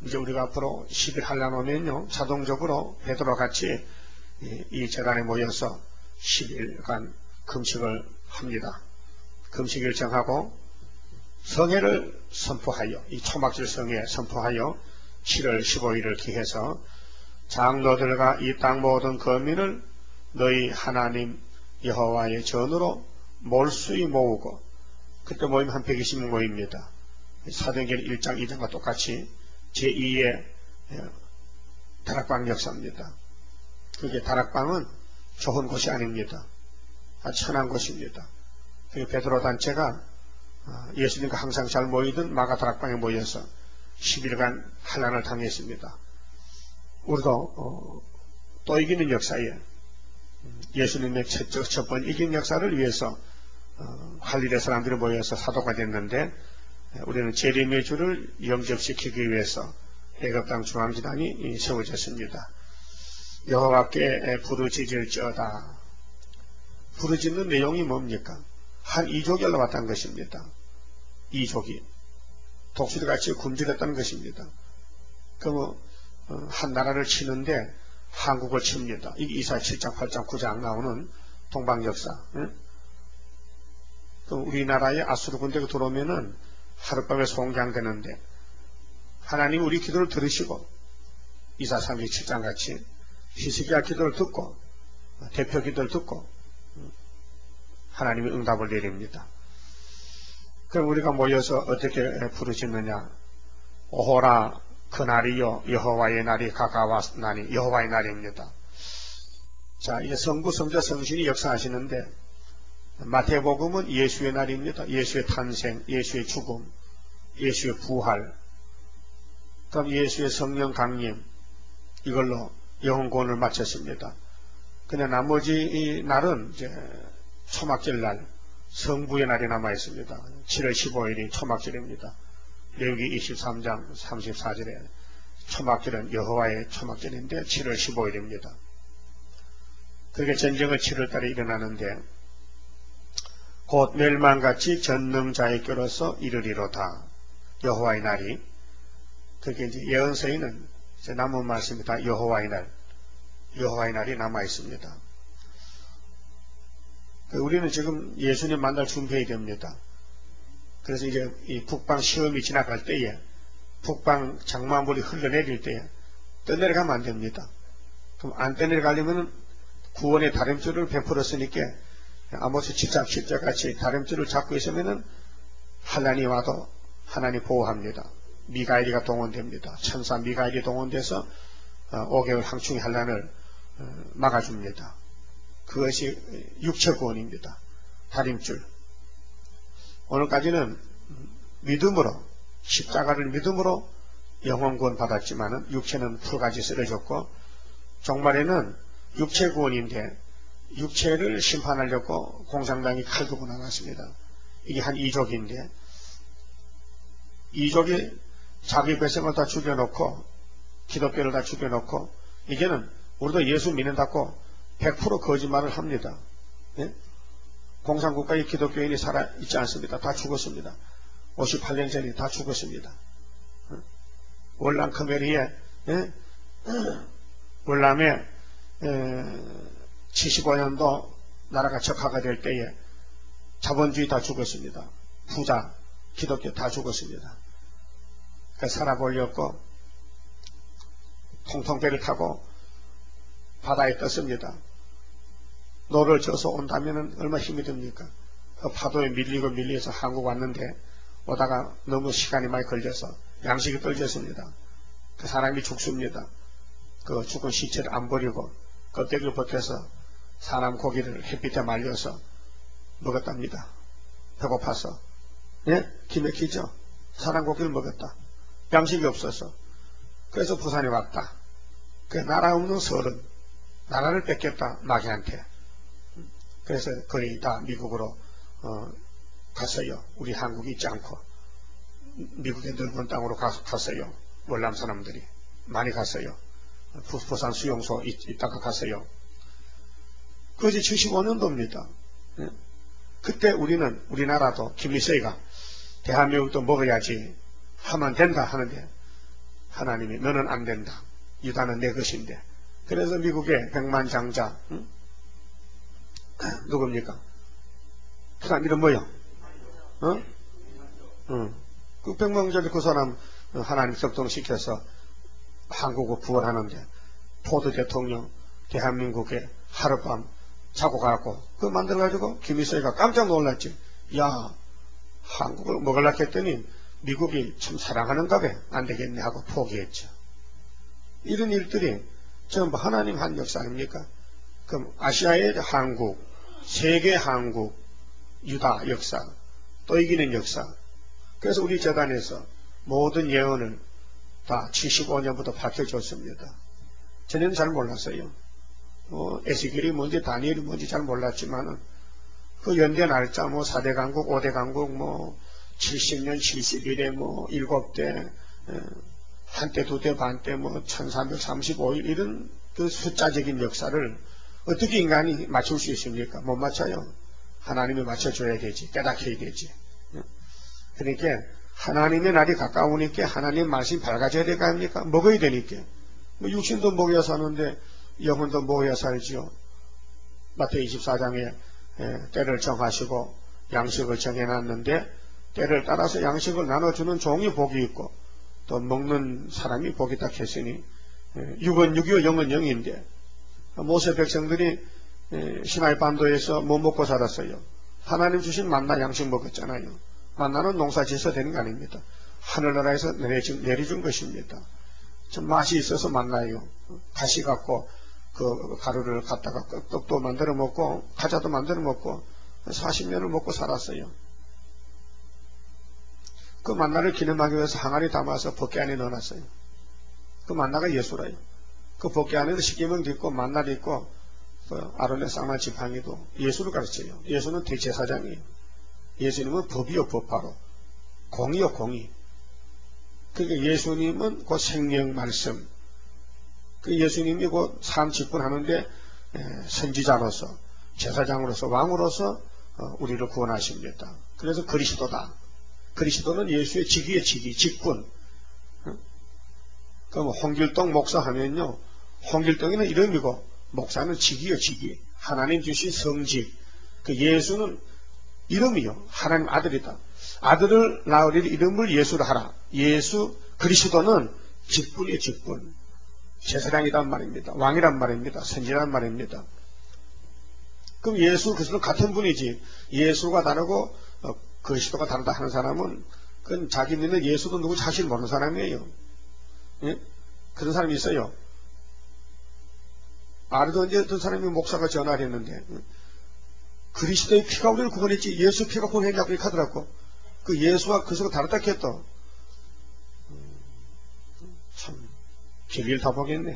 이제 우리가 앞으로 십 일 한란 오면요, 자동적으로 베드로와 같이 이, 이 재단에 모여서 십 일간 금식을 합니다. 금식을 정하고 성회를 선포하여, 이 초막절 성회 선포하여 칠월 십오일을 기해서 장로들과 이 땅 모든 거민을 너희 하나님 여호와의 전으로 몰수히 모으고, 그때 모이면 한 백이십 명 모입니다. 사도행전 일 장 이 장과 똑같이 제이의 다락방 역사입니다. 그게 다락방은 좋은 곳이 아닙니다. 아주 천한 곳입니다. 베드로 단체가 예수님과 항상 잘 모이던 마가 다락방에 모여서 십 일간 환난을 당했습니다. 우리도 어, 또 이기는 역사에 예수님의 첫, 첫 번 이긴 역사를 위해서 어, 갈릴리 사람들이 모여서 사도가 됐는데, 우리는 재림의 주를 영접시키기 위해서 애굽 땅 중앙지단이 세워졌습니다. 여호와께 부르짖을지어다. 부르짖는 내용이 뭡니까? 한 이족이 올라왔다는 것입니다. 이족이 독수리같이 굶주렸다는 것입니다. 그럼 한 나라를 치는데 한국을 칩니다. 이게 이사야 칠 장, 팔 장, 구 장 나오는 동방역사. 응? 그럼 우리나라에 아수르 군대가 들어오면은 하룻밤에 송장되는데, 하나님 우리 기도를 들으시고 이사야 삼십칠 장 같이 히스기야 기도를 듣고 대표 기도를 듣고 하나님이 응답을 내립니다. 그럼 우리가 모여서 어떻게 부르짖느냐? 오호라 그날이요 여호와의 날이 가까웠나니, 여호와의 날입니다. 자, 이제 성부, 성자, 성신이 역사하시는데, 마태복음은 예수의 날입니다. 예수의 탄생, 예수의 죽음, 예수의 부활, 그럼 예수의 성령 강림, 이걸로 영혼권을 마쳤습니다. 근데 나머지 날은 이제 초막절 날, 성부의 날이 남아 있습니다. 칠월 십오일이 초막절입니다. 레위기 이십삼 장 삼십사 절에 초막절은 여호와의 초막절인데 칠월 십오일입니다. 그렇게 전쟁은 칠월 달에 일어나는데, 곧 멸망같이 전능자의 껴로서 이르리로다. 여호와의 날이. 그렇게 이제 예언서에는 이제 남은 말씀이 다 여호와의 날, 여호와의 날이 남아 있습니다. 우리는 지금 예수님 만날 준비해야 됩니다. 그래서 이제 이 북방 시험이 지나갈 때에, 북방 장마물이 흘러내릴 때에 떠내려가면 안 됩니다. 그럼 안 떠내려가려면 구원의 다림줄을 베풀었으니까 아모스 칠 장 십 절 같이 다림줄을 잡고 있으면은 환난이 와도 하나님 보호합니다. 미가엘이가 동원됩니다. 천사 미가엘이 동원돼서 오 개월 항충의 환난을 막아줍니다. 그것이 육체 구원입니다. 다림줄. 오늘까지는 믿음으로, 십자가를 믿음으로 영혼 구원 받았지만은 육체는 풀가지 쓰러졌고, 종말에는 육체 구원인데 육체를 심판하려고 공산당이 칼 들고 나왔습니다. 이게 한 이족인데, 이족이 자기 백성을 다 죽여놓고 기독교를 다 죽여놓고, 이제는 우리도 예수 믿는다고 백 퍼센트 거짓말을 합니다. 예? 공산국가의 기독교인이 살아있지 않습니다. 다 죽었습니다. 오십팔 년 전에 다 죽었습니다. 월남 khmer에, 예? 월남에 칠십오 년도 나라가 적화가 될 때에 자본주의 다 죽었습니다. 부자, 기독교 다 죽었습니다. 그래서 살아보려고 통통배를 타고 바다에 떴습니다. 노를 져서 온다면 얼마나 힘이 듭니까? 그 파도에 밀리고 밀려서 한국 왔는데, 오다가 너무 시간이 많이 걸려서 양식이 떨어졌습니다. 그 사람이 죽습니다. 그 죽은 시체를 안 버리고 껍데기를 벗겨서 사람 고기를 햇빛에 말려서 먹었답니다. 배고파서. 예? 기맥히죠? 사람 고기를 먹었다. 양식이 없어서. 그래서 부산에 왔다. 그 나라 없는 서른, 나라를 뺏겼다, 마귀한테. 그래서 거의 다 미국으로 어, 갔어요. 우리 한국이 있지 않고 미국의 넓은 땅으로 가, 갔어요. 월남 사람들이 많이 갔어요. 부, 부산 수용소 있, 있다가 갔어요. 그것이 칠십오 년도입니다. 예? 그때 우리는, 우리나라도 김일성이가 대한민국도 먹어야지 하면 된다 하는데, 하나님이 너는 안 된다. 유다는 내 것인데. 그래서 미국의 백만장자 응? 누굽니까? 그 사람 이름 뭐요? 어? 응. 그 백만장자 그 사람 하나님 격동시켜서 한국을 구원하는데 포드 대통령 대한민국에 하룻밤 자고 가고 그거 만들어가지고 김일성이가 깜짝 놀랐지. 야, 한국을 먹으려고 했더니 미국이 참 사랑하는가 봐. 안 되겠네 하고 포기했죠. 이런 일들이 전부 하나님 한 역사 아닙니까? 그럼 아시아의 한국, 세계 한국, 유다 역사, 또 이기는 역사. 그래서 우리 재단에서 모든 예언을 다 칠십오 년부터 밝혀줬습니다. 저는 잘 몰랐어요. 뭐 에스겔이 뭔지 다니엘이 뭔지 잘 몰랐지만은 그 연대 날짜 뭐 사 대 강국, 오 대 강국 뭐 칠십 년, 칠십일 대 뭐 일곱 대, 한때, 두 대, 반 때 뭐 천삼백삼십오 일 이런 그 숫자적인 역사를 어떻게 인간이 맞출 수 있습니까? 못 맞춰요. 하나님이 맞춰줘야 되지. 깨닫게 되지. 그러니까 하나님의 날이 가까우니까 하나님 말씀이 밝아져야 될 거 아닙니까? 먹어야 되니까. 뭐 육신도 먹어야 사는데 영혼도 먹어야 살지요. 마태복음 이십사 장에 때를 정하시고 양식을 정해놨는데 때를 따라서 양식을 나눠주는 종이 복이 있고 또 먹는 사람이 복이 딱 했으니 육은 육이요 영은 영인데 모세 백성들이 시나이 반도에서 뭐 먹고 살았어요? 하나님 주신 만나 양식 먹었잖아요. 만나는 농사지어서 되는 거 아닙니다. 하늘나라에서 내려준, 내려준 것입니다. 좀 맛이 있어서 만나요. 가시 갖고 그 가루를 갖다가 떡도 만들어 먹고 과자도 만들어 먹고 사십 년을 먹고 살았어요. 그 만나를 기념하기 위해서 항아리 담아서 법궤 안에 넣어놨어요. 그 만나가 예수라요. 그 법궤 안에도 십계명도 있고 만나도 있고 그 아론의 쌍난 지팡이도 예수를 가르쳐요. 예수는 대제사장이에요. 예수님은 법이요 법바로 공이요 공이. 그러니까 예수님은 그 생명 말씀. 그 예수님이 그 삶 직분하는데 선지자로서 제사장으로서 왕으로서 우리를 구원하십니다. 그래서 그리스도다. 그리스도는 예수의 직위의 직위, 직분. 그럼 홍길동 목사 하면요, 홍길동이는 이름이고 목사는 직위요 직위. 하나님 주신 성직. 그 예수는 이름이요. 하나님 아들이다. 아들을 낳으리 이름을 예수로 하라. 예수 그리스도는 직분이요 직분. 제사장이란 말입니다. 왕이란 말입니다. 선지란 말입니다. 그럼 예수 그리스도는 같은 분이지. 예수가 다르고 어, 그리스도가 다르다 하는 사람은 그건 자기 믿는 예수도 누구 사실 모르는 사람이에요. 예? 그런 사람이 있어요. 아르도 이제 어떤 사람이 목사가 전화를 했는데 그리스도의 피가 우리를 구원했지 예수 피가 구원했냐고 이렇게 하더라고. 그 예수와 그리스도가 다르다 했다. 참 길이를 다 보겠네.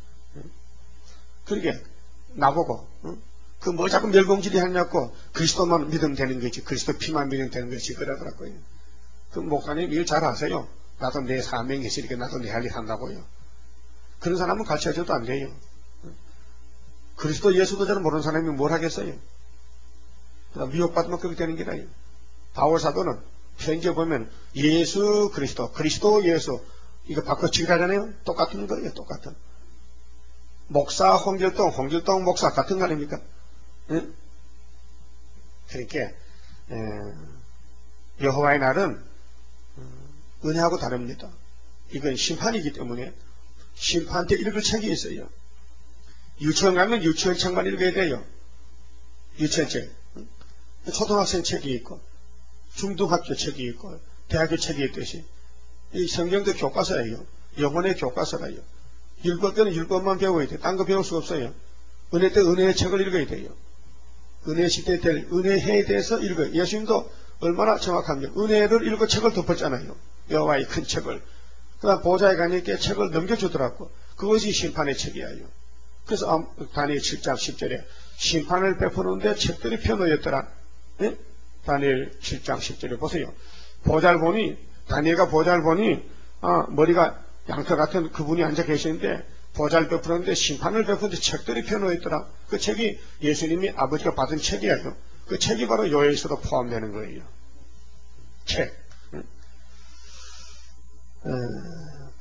그러게 나보고 그 뭐 자꾸 멸공질이 하냐고 그리스도만 믿으면 되는 거지 그리스도 피만 믿으면 되는 거지 그러더라고요. 그 목사님 일 잘하세요. 나도 내 사명이 있으니까 나도 내 할 일 한다고요. 그런 사람은 가르쳐줘도 안 돼요. 그리스도 예수도 잘 모르는 사람이 뭘 하겠어요. 미혹받으면 그렇게 되는 게라요. 바울 사도는 편지에 보면 예수 그리스도 그리스도 예수 이거 바꿔치기 하잖아요. 똑같은 거예요. 똑같은. 목사 홍길동 홍길동 목사 같은 거 아닙니까? 응? 그러니까 에, 여호와의 날은 은혜하고 다릅니다. 이건 심판이기 때문에 심판 때 읽을 책이 있어요. 유치원 가면 유치원 책만 읽어야 돼요. 유치원 책. 초등학생 책이 있고 중등학교 책이 있고 대학교 책이 있듯이 이 성경도 교과서예요. 영혼의 교과서라요. 읽을 때는 읽것만 배워야 돼요. 딴 거 배울 수 없어요. 은혜 때 은혜의 책을 읽어야 돼요. 은혜 시대 때 은혜에 대해서 읽어요. 예수님도 얼마나 정확합니까? 은혜를 읽고 책을 덮었잖아요. 여호와의 큰 책을. 그다음 보좌에 가니까 책을 넘겨주더라고. 그것이 심판의 책이에요. 그래서 다니엘 칠 장 십 절에 심판을 베푸는데 책들이 펴놓였더라. 예? 다니엘 칠 장 십 절에 보세요. 보좌를 보니 다니엘가 보좌를 보니 아, 머리가 양털 같은 그분이 앉아 계시는데 보좌를 베푸는데 심판을 베푸는데 책들이 펴놓였더라. 그 책이 예수님이 아버지가 받은 책이에요. 그 책이 바로 요에서도 포함되는 거예요. 책. 어,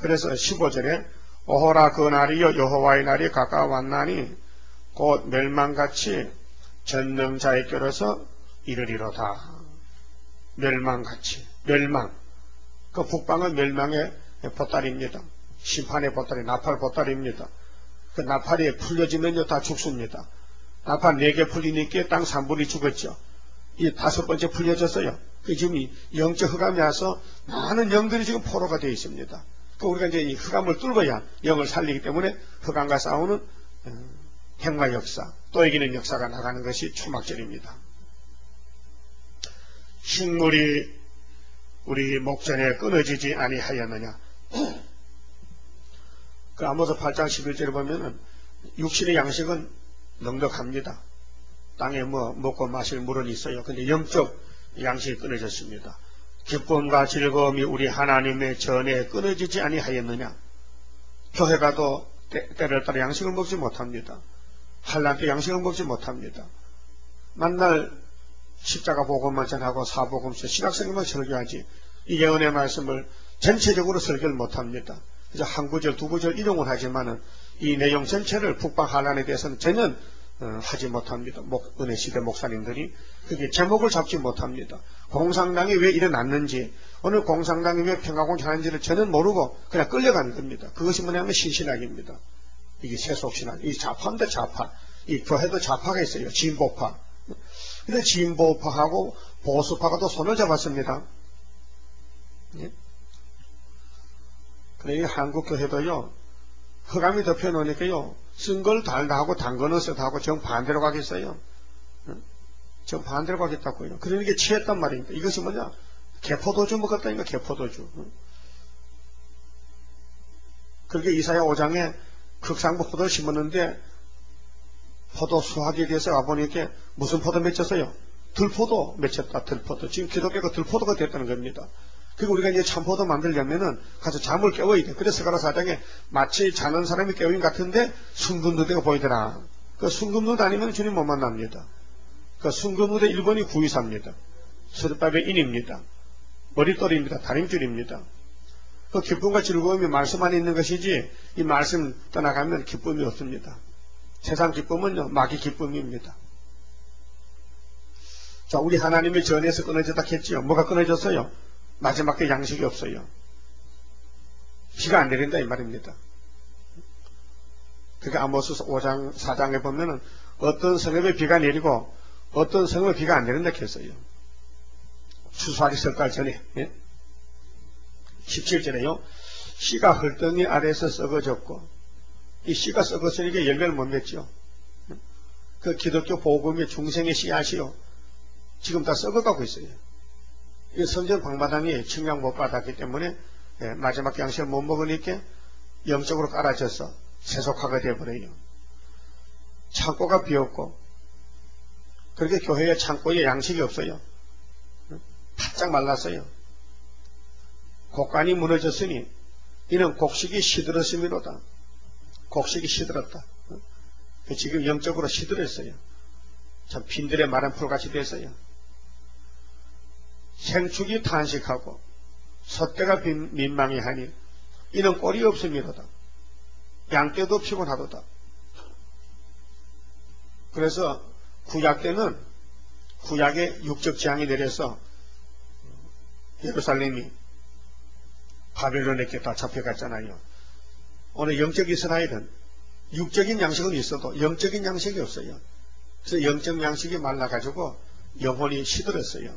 그래서 십오 절에 오호라 그 날이여 여호와의 날이 가까워왔나니 곧 멸망같이 전능자의 껴려서 이르리로다. 멸망같이 멸망. 그 북방은 멸망의 보따리입니다. 심판의 보따리, 나팔 보따리입니다. 그 나팔이 풀려지면요 다 죽습니다. 나팔 네 개 풀리니까 땅 삼 분이 죽었죠. 이 다섯 번째 풀려졌어요. 그 지금 이 영적 흑암이 와서 많은 영들이 지금 포로가 되어 있습니다. 그 우리가 이제 이 흑암을 뚫어야 영을 살리기 때문에 흑암과 싸우는 행화 역사, 또 이기는 역사가 나가는 것이 초막절입니다. 식물이 우리 목전에 끊어지지 아니하였느냐. 그 아모스 팔 장 십일 절에 보면은 육신의 양식은 넉넉합니다. 땅에 뭐 먹고 마실 물은 있어요. 근데 영적 양식이 끊어졌습니다. 기쁨과 즐거움이 우리 하나님의 전에 끊어지지 아니하였느냐. 교회 가도 때, 때를 따라 양식을 먹지 못합니다. 환난 때 양식을 먹지 못합니다. 만날 십자가 복음만 전하고 사복음서 신학생님만 설교하지 이 예언의 말씀을 전체적으로 설교를 못합니다. 그래서 한 구절 두 구절 이용을 하지만은 이 내용 전체를 북방 환난에 대해서는 전혀 어, 하지 못합니다. 목, 은혜시대 목사님들이 그게 제목을 잡지 못합니다. 공산당이 왜 일어났는지 오늘 공산당이 왜 평화공천하는지를 전혀 모르고 그냥 끌려가는 겁니다. 그것이 뭐냐면 신신학입니다. 이게 세속신학, 이 좌파인데 좌파, 이 교회도 좌파가 있어요. 진보파. 근데 진보파하고 보수파가 또 손을 잡았습니다. 예? 근데 이 한국 교회도요, 흑암이 덮여놓으니까요, 쓴 걸 달다 하고 단 거는 쓰다 하고 정 반대로 가겠어요. 정 반대로 가겠다고요. 그러니까 취했단 말입니다. 이것이 뭐냐? 개포도주 먹었다니까, 개포도주. 그렇게 이사야 오 장에 극상부 포도를 심었는데 포도 수확에 대해서 와보니까 무슨 포도 맺혔어요? 들포도 맺혔다. 들포도. 지금 기독교가 들포도가 됐다는 겁니다. 그리고 우리가 이제 참포도 만들려면은 가서 잠을 깨워야 돼. 그래서 스가랴 사 장에 마치 자는 사람이 깨어인 같은데 순금누대가 보이더라. 그 순금누대 아니면 주님 못 만납니다. 그 순금누대 일 번이 구이사입니다. 서른밥의 인입니다. 머릿돌입니다. 다림줄입니다. 그 기쁨과 즐거움이 말씀 안에 있는 것이지 이 말씀 떠나가면 기쁨이 없습니다. 세상 기쁨은요 마귀 기쁨입니다. 자, 우리 하나님의 전에서 끊어졌다 했지요. 뭐가 끊어졌어요? 마지막 때 양식이 없어요. 비가 안 내린다 이 말입니다. 그러니까 아모스 오 장 사 장에 보면은 어떤 성읍에 비가 내리고 어떤 성읍에 비가 안 내린다 했어요. 추수하기 석 달 전에. 예? 십칠 절에요. 씨가 헐덩이 아래에서 썩어졌고 이 씨가 썩었으니까 열매를 못 맺죠. 그 기독교 복음의 중생의 씨앗이요. 지금 다 썩어가고 있어요. 이 성전 방마당이 측량 못 받았기 때문에 예, 마지막 양식을 못 먹으니까 영적으로 깔아져서 세속화가 되어버려요. 창고가 비었고 그렇게 교회의 창고에 양식이 없어요. 바짝 말랐어요. 곡간이 무너졌으니 이는 곡식이 시들었음이로다. 곡식이 시들었다. 지금 영적으로 시들었어요. 참 빈들의 마른 풀같이 됐어요. 생축이 탄식하고 솥대가 민망해하니 이는 꼴이 없음이로다. 양떼도 피곤하도다. 그래서 구약 때는 구약에 육적 재앙이 내려서 예루살렘이 바벨론에게 다 잡혀갔잖아요. 오늘 영적 이스라엘은 육적인 양식은 있어도 영적인 양식이 없어요. 그래서 영적 양식이 말라가지고 영혼이 시들었어요.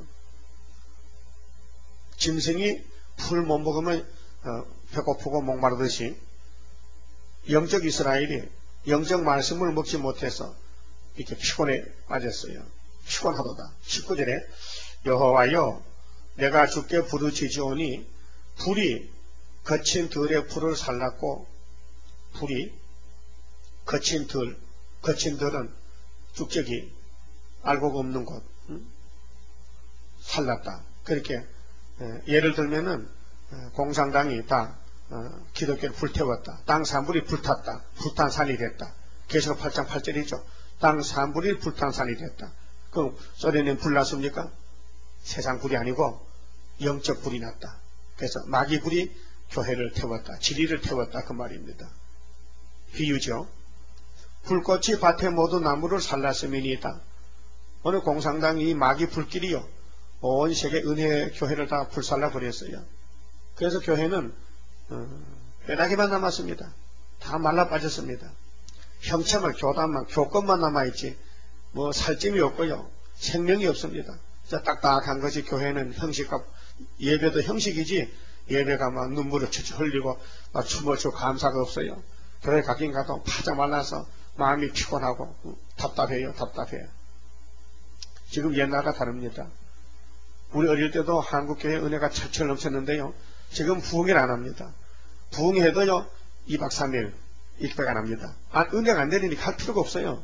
짐승이 풀 못 먹으면 어, 배고프고 목마르듯이 영적 이스라엘이 영적 말씀을 먹지 못해서 이렇게 피곤에 빠졌어요. 피곤하도다. 십구 절에 여호와여 내가 주께 부르짖으오니 불이 거친 들의 풀을 살랐고 불이 거친 들, 거친 들은 쭉저기 알고가 없는 곳 음? 살랐다. 그렇게 에, 예를 들면은 에, 공산당이 다 어, 기독교를 불태웠다. 땅 산불이 불탔다. 불탄 산이 됐다. 계시록 팔 장 팔 절이죠. 땅 산불이 불탄 산이 됐다. 그럼 소련은 불 났습니까? 세상 불이 아니고 영적 불이 났다. 그래서 마귀 불이 교회를 태웠다. 진리를 태웠다. 그 말입니다. 비유죠. 불꽃이 밭에 모두 나무를 살랐음이니이다. 오늘 공산당 이 마귀 불길이요. 온 세계 은혜 교회를 다 불살라 버렸어요. 그래서 교회는 어, 뼈다귀만 남았습니다. 다 말라 빠졌습니다. 형체만, 교단만, 교권만 남아있지 뭐 살점이 없고요. 생명이 없습니다. 진짜 딱딱한 것이 교회는 형식과 예배도 형식이지 예배가 막 눈물을 쳐 흘리고 막 춤을 추고 감사가 없어요. 교회 가긴 가도 파장 말라서 마음이 피곤하고 답답해요. 답답해요. 지금 옛날과 다릅니다. 우리 어릴 때도 한국교회 은혜가 철철 넘쳤는데요. 지금 부흥을 안 합니다. 부흥해도요 이박 삼일 이백 안 합니다. 아, 은혜가 안 되니까 할 필요가 없어요.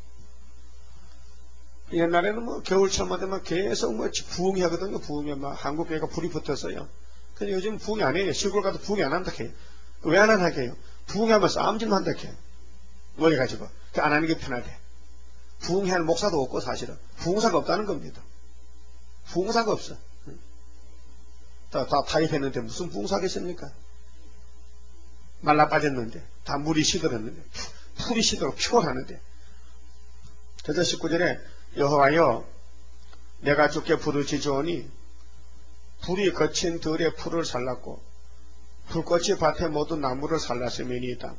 옛날에는 뭐 겨울철만 되면 계속 뭐 부흥이 하거든요. 부흥에 막 한국교회가 불이 붙었어요. 근데 요즘 부흥이 안 해요. 시골 가도 부흥이 안 한다 해요. 왜 안 한다 해요? 부흥하면 싸움질만 한다 해요. 뭐 해가지고 안 하는 게 편하대. 부흥할 목사도 없고 사실은 부흥사가 없다는 겁니다. 부흥사가 없어. 다, 다 타입했는데 무슨 부흥사겠습니까? 말라 빠졌는데 다 물이 시들었는데 풀이 시들고 피곤하는데. 그래서 십구 절에 여호와여 내가 주께 부르짖으오니 불이 거친 들에 풀을 살랐고 불꽃이 밭에 모두 나무를 살랐음이니이다.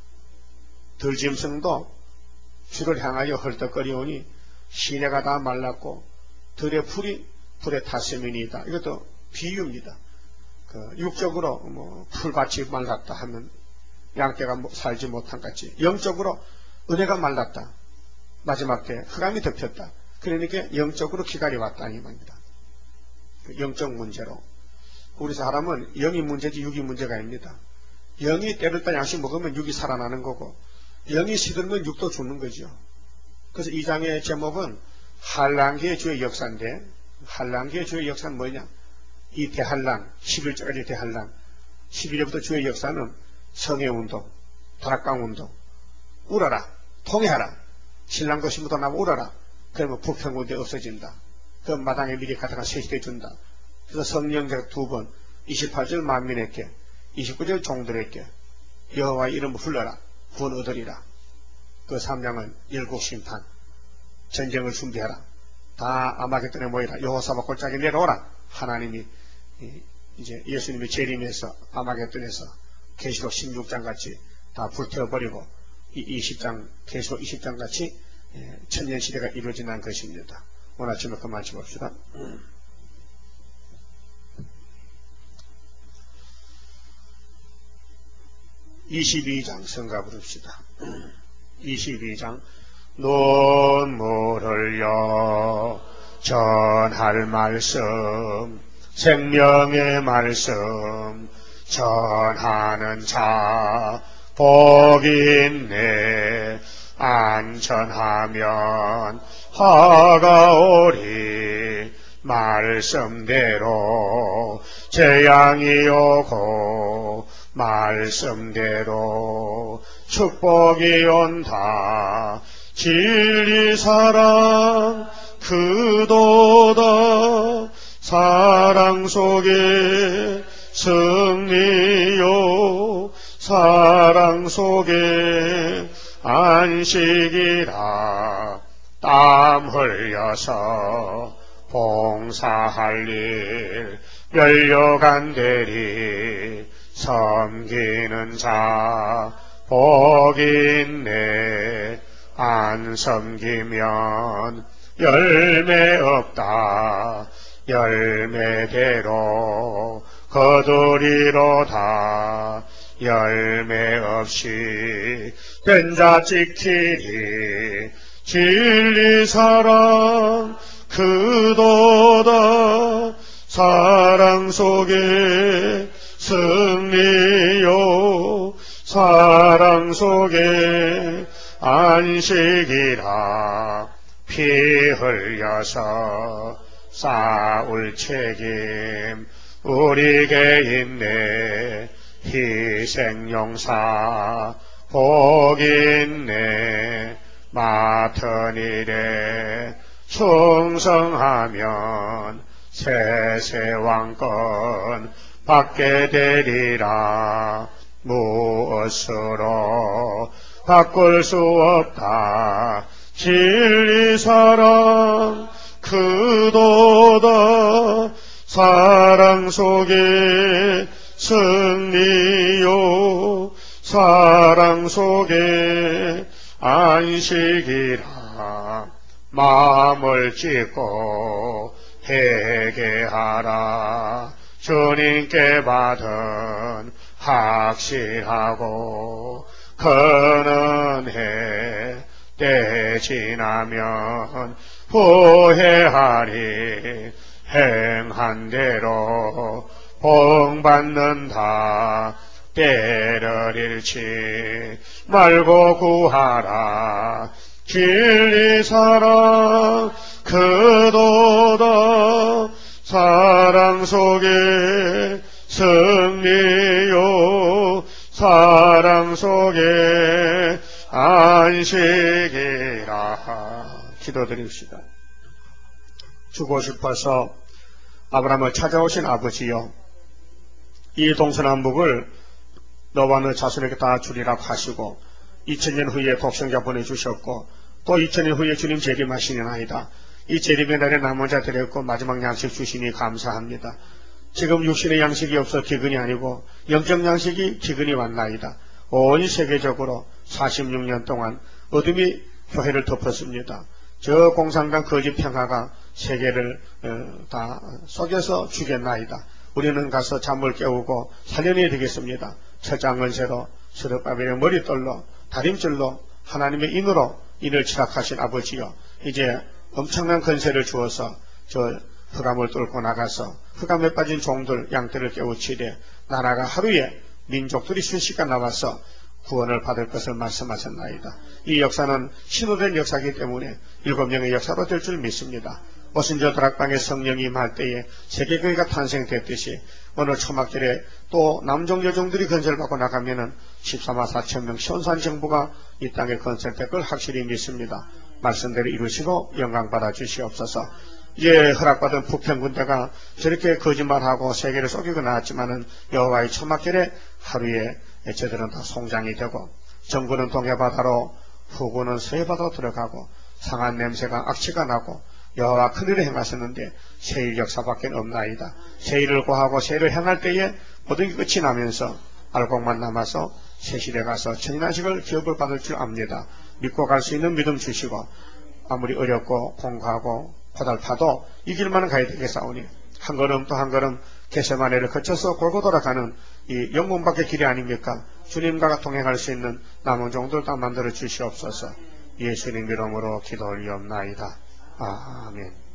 들짐승도 주를 향하여 헐떡거리오니 시내가 다 말랐고 들의 풀이 불에 탔음이니이다. 이것도 비유입니다. 그 육적으로 뭐 풀밭이 말랐다 하면 양떼가 살지 못한 같이 영적으로 은혜가 말랐다. 마지막 때 흑암이 덮였다. 그러니까 영적으로 기갈이 왔다 이 말입니다. 영적 문제로. 우리 사람은 영이 문제지 육이 문제가 아닙니다. 영이 때를 따라 양식 먹으면 육이 살아나는 거고 영이 시들면 육도 죽는 거죠. 그래서 이 장의 제목은 한란기의 주의 역사인데 한란기의 주의 역사는 뭐냐? 이 대한란, 십일 절까지 대한란, 십일 절부터 주의 역사는 성회운동, 다락강운동, 울어라, 통회하라, 신랑도 신부도 나면 울어라. 그러면 불평군대 없어진다. 그 마당에 미리 가다가 세시대 준다. 그래서 성령제가 두 번, 이십팔 절 만민에게, 이십구 절 종들에게 여호와의 이름을 불러라, 구원 얻으리라. 그 삼 장은 열국 심판, 전쟁을 준비하라. 다 아마겟돈에 모이라. 여호사박 골짜기 내려오라. 하나님이 이제 예수님이 재림해서 아마겟돈에서 계시록 십육 장 같이 다 불태워버리고 이 이십 장, 계시록 이십 장 같이 천년시대가 이루어진다는 것입니다. 오늘 아침에 그만 짚읍시다. 이십이 장 성가 부릅시다. 이십이 장 눈물 흘려 전할 말씀 생명의 말씀 전하는 자 복이 있네. 안전하면 화가 오리. 말씀대로 재앙이 오고 말씀대로 축복이 온다. 진리 사랑 그도다. 사랑 속에 승리요 사랑 속에 안식이라. 땀 흘려서 봉사할 일 열려간대리. 섬기는 자 복이 있네. 안 섬기면 열매 없다. 열매대로 거두리로다. 열매 없이 된 자 지키리. 진리 사랑 그도다. 사랑 속에 승리요 사랑 속에 안식이라. 피 흘려서 쌓을 책임 우리에게 있네. 희생용사 복이 있네. 맡은 일에 충성하면 세세왕권 받게 되리라. 무엇으로 바꿀 수 없다. 진리 사랑 크도다. 사랑 속에 승리요 사랑 속에 안식이라. 마음을 찢고 회개하라. 주님께 받은 확실하고 큰 은혜 때 지나면 후회하리. 행한 대로 복 받는다. 때를 잃지 말고 구하라. 진리 사랑 크도다. 사랑 속에 승리요 사랑 속에 안식이라. 기도드립시다. 주고 싶어서 아브라함을 찾아오신 아버지여, 이 동서남북을 너와 너 자손에게 다 주리라고 하시고 이천 년 후에 독생자 보내주셨고 또 이천 년 후에 주님 재림하시니나이다. 이 재림의 날에 남은 자들에게 마지막 양식 주시니 감사합니다. 지금 육신의 양식이 없어 기근이 아니고 영적 양식이 기근이 왔나이다. 온 세계적으로 사십육 년 동안 어둠이 교회를 덮었습니다. 저 공산당 거짓 평화가 세계를 다 속여서 죽였나이다. 우리는 가서 잠을 깨우고 살려내야 되겠습니다. 철장은세로 스룹바벨의 머리떨로 다림줄로 하나님의 인으로 인을 치락하신 아버지여, 이제 엄청난 건세를 주어서 저 흑암을 뚫고 나가서 흑암에 빠진 종들 양떼를 깨우치되 나라가 하루에 민족들이 순식간 나와서 구원을 받을 것을 말씀하셨나이다. 이 역사는 신호된 역사이기 때문에 일곱 명의 역사로 될 줄 믿습니다. 오순절 다락방에 성령이 임할 때에 세계교회가 탄생됐듯이 오늘 초막절에 또 남종 여종들이 건설을 받고 나가면은 십삼만 사천 명 시온산 정부가 이 땅에 건설될 걸 확실히 믿습니다. 말씀대로 이루시고 영광 받아 주시옵소서. 이제 허락받은 북평군대가 저렇게 거짓말하고 세계를 속이고 나왔지만은 여호와의 초막절에 하루에 저들은 다 송장이 되고 정부는 동해바다로 후군은 서해바다로 들어가고 상한 냄새가 악취가 나고 여호와 큰일을 행하셨는데 세일 역사밖에 없나이다. 세일을 고하고 세일을 행할 때에 모든 게 끝이 나면서 알곡만 남아서 새시대 가서 천인한식을 기업을 받을 줄 압니다. 믿고 갈 수 있는 믿음 주시고 아무리 어렵고 공고하고 고달파도 이 길만은 가야 되겠사오니 한 걸음 또 한 걸음 겟세마네를 거쳐서 골고 돌아가는 이 영문밖의 길이 아닙니까? 주님과 동행할 수 있는 남은 종들 다 만들어 주시옵소서. 예수님 이름으로 기도 올리옵나이다. 아멘.